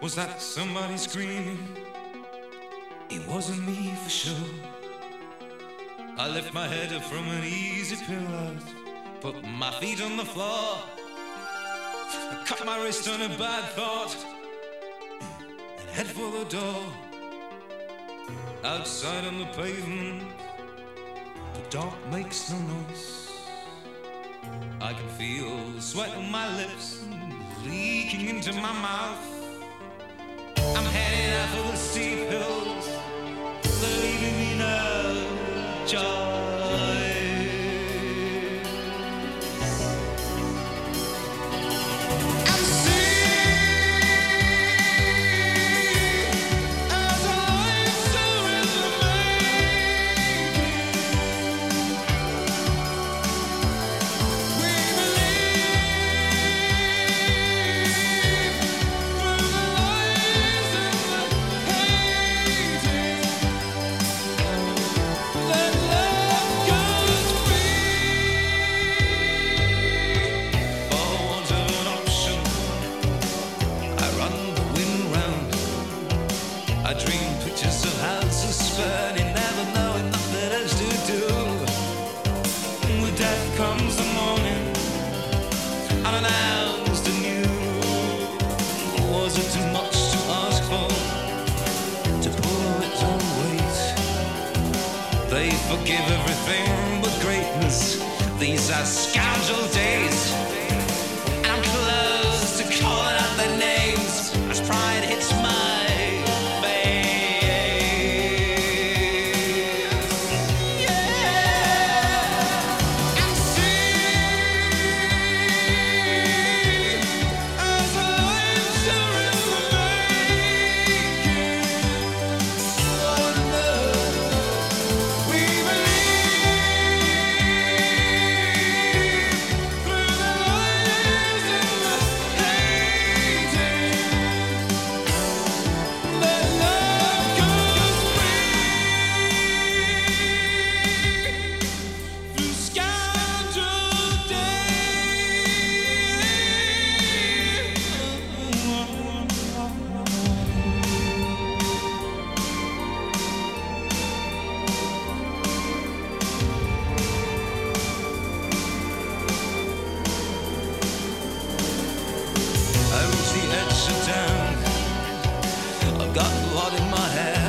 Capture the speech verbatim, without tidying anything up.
Was that somebody screaming? It wasn't me for sure. I lift my head up from an easy pillow, put my feet on the floor. I cut my wrist on a bad thought and head for the door. Outside on the pavement, the dark makes no noise. I can feel the sweat on my lips leaking into my mouth. I'm heading out for the steep hills, they're leaving me no choice. I'm seeing as our lives are in the making. We believe through the lies and the hating that love goes free. For want of an option, I run the wind round. I dream pictures of houses burning, never knowing nothing else to do. With death comes the morning, unannounced and new. Was it too much to ask for, to pull its own weight? They forgive everything but greatness. These are scoundrel days, and I'm close to calling out their names as pride hits my face. Yeah, I'm seeing as our lives are in the making. Oh no, we believe through the lies and the hating that love goes free through scoundrel I reach the edge of town. I've got blood in my hair.